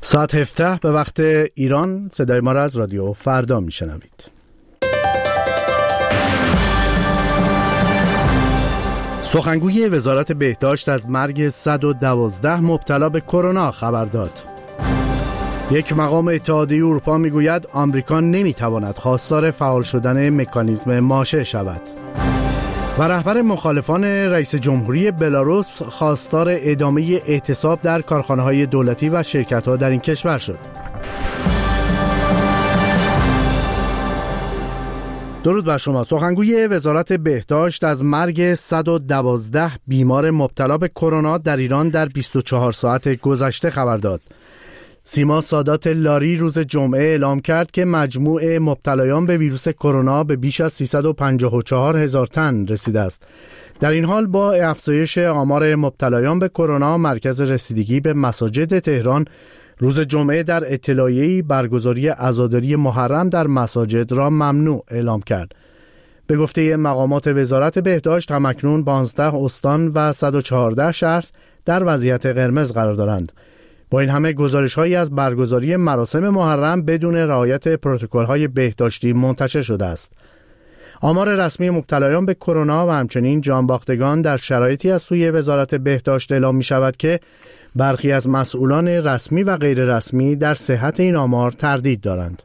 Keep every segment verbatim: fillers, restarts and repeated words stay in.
ساعت هفده به وقت ایران. صدای ما را از رادیو فردا میشنوید. سخنگوی وزارت بهداشت از مرگ صد و دوازده مبتلا به کرونا خبر داد. یک مقام اتحادیه اروپا میگوید آمریکا نمیتواند خواستار فعال شدن مکانیزم ماشه شود. و رهبر مخالفان رئیس جمهوری بلاروس خواستار ادامه اعتصاب در کارخانه‌های دولتی و شرکت‌ها در این کشور شد. درود بر شما. سخنگوی وزارت بهداشت از مرگ صد و دوازده بیمار مبتلا به کرونا در ایران در بیست و چهار ساعت گذشته خبر داد. سیما سادات لاری روز جمعه اعلام کرد که مجموع مبتلایان به ویروس کرونا به بیش از سیصد و پنجاه و چهار هزار تن رسیده است. در این حال با افزایش آمار مبتلایان به کرونا، مرکز رسیدگی به مساجد تهران روز جمعه در اطلاعیه‌ای برگزاری عزاداری محرم در مساجد را ممنوع اعلام کرد. به گفته مقامات وزارت بهداشت، همکنون پانزده استان و صد و چهارده شهر در وضعیت قرمز قرار دارند. با این همه گزارش‌هایی از برگزاری مراسم محرم بدون رعایت پروتکل‌های بهداشتی منتشر شده است. آمار رسمی مبتلایان به کرونا و همچنین جانباختگان در شرایطی از سوی وزارت بهداشت اعلام می‌شود که برخی از مسئولان رسمی و غیر رسمی در صحت این آمار تردید دارند.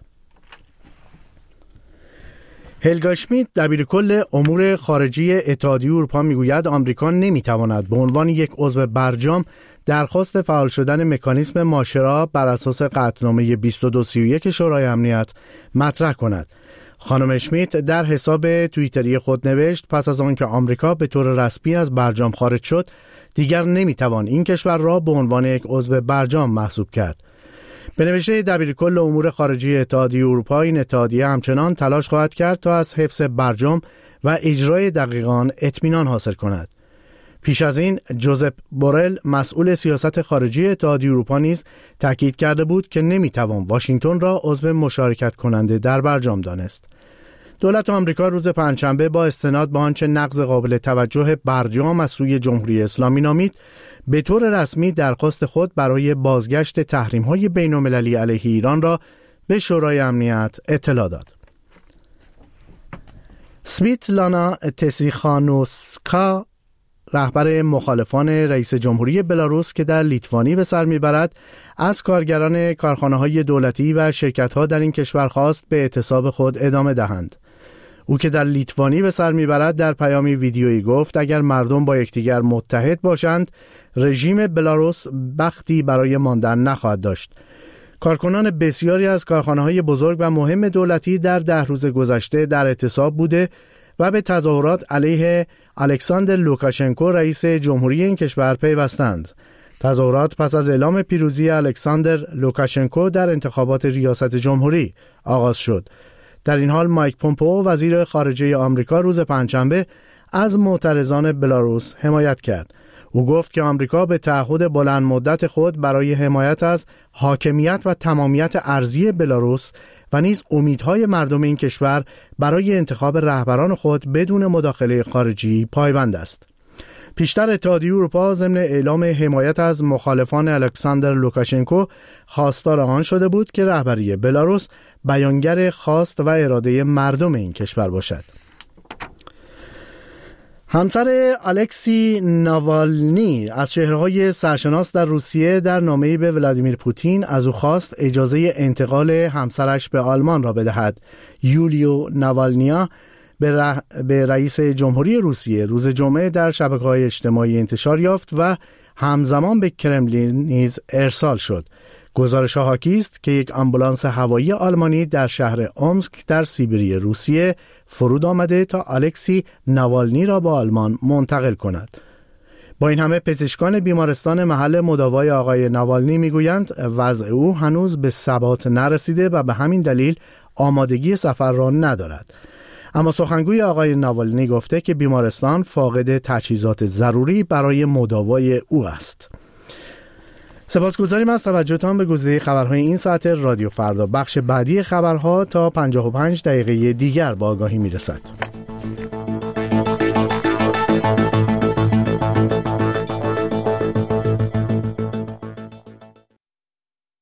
هلگا اشمیت، دبیرکل امور خارجی اتحادیه اروپا، میگوید آمریکا نمیتواند به عنوان یک عضو برجام درخواست فعال شدن مکانیزم ماشه را بر اساس قطعنامه بیست و دو سی و یک شورای امنیت مطرح کند. خانم اشمیت در حساب توییتری خود نوشت پس از آن که آمریکا به طور رسمی از برجام خارج شد، دیگر نمیتوان این کشور را به عنوان یک عضو برجام محسوب کرد. به نوشته دبیرکل امور خارجی اتحادیه اروپا، این اتحادیه همچنان تلاش خواهد کرد تا از حفظ برجام و اجرای دقیقاً اطمینان حاصل کند. پیش از این جوزپ بورل، مسئول سیاست خارجی اتحادیه اروپا، نیز تاکید کرده بود که نمیتوان واشنگتن را عضو مشارکت کننده در برجام دانست. دولت آمریکا روز پنجشنبه با استناد به آنچه نقض قابل توجه برجام از سوی جمهوری اسلامی نامید، به طور رسمی درخواست خود برای بازگشت تحریم‌های بین‌المللی علیه ایران را به شورای امنیت اطلاع داد. سویتلانا تسیخانوسکا، رهبر مخالفان رئیس جمهوری بلاروس که در لیتوانی به سر میبرد، از کارگران کارخانه‌های دولتی و شرکت‌ها در این کشور خواست به اعتصاب خود ادامه دهند. او که در لیتوانی به سر میبرد در پیامی ویدیویی گفت اگر مردم با یکدیگر متحد باشند، رژیم بلاروس بختی برای ماندن نخواهد داشت. کارکنان بسیاری از کارخانه‌های بزرگ و مهم دولتی در ده روز گذشته در اعتصاب بوده و به تظاهرات علیه الکساندر لوکاشنکو، رئیس جمهوری این کشور، پیوستند. تظاهرات پس از اعلام پیروزی الکساندر لوکاشنکو در انتخابات ریاست جمهوری آغاز شد. در این حال مایک پومپئو، وزیر خارجه آمریکا، روز پنجشنبه از معترضان بلاروس حمایت کرد. او گفت که آمریکا به تعهد بلند مدت خود برای حمایت از حاکمیت و تمامیت ارضی بلاروس و نیز امیدهای مردم این کشور برای انتخاب رهبران خود بدون مداخله خارجی پایبند است. پیشتر اتحادیه اروپا ضمن اعلام حمایت از مخالفان الکساندر لوکاشنکو خواستار آن شده بود که رهبری بلاروس بیانگر خواست و اراده مردم این کشور باشد. همسر الکسی ناوالنی از چهره‌های سرشناس در روسیه در نامه‌ای به ولادیمیر پوتین از او خواست اجازه انتقال همسرش به آلمان را بدهد. یولیو ناوالنیا به, ر... به رئیس جمهوری روسیه روز جمعه در شبکه‌های اجتماعی انتشار یافت و همزمان به کرملین نیز ارسال شد. گزارش‌ها حاکی است که یک آمبولانس هوایی آلمانی در شهر اومسک در سیبری روسیه فرود آمده تا الکسی ناوالنی را به آلمان منتقل کند. با این همه پزشکان بیمارستان محل مداوای آقای ناوالنی میگویند وضع او هنوز به ثبات نرسیده و به همین دلیل آمادگی سفر را ندارد. اما سخنگوی آقای ناوالنی گفته که بیمارستان فاقد تجهیزات ضروری برای مداوای او است. سپاسگزاریم از توجهتان به گزیده خبرهای این ساعت رادیو فردا. بخش بعدی خبرها تا پنجاه و پنج دقیقه دیگر با آگاهی میرسد.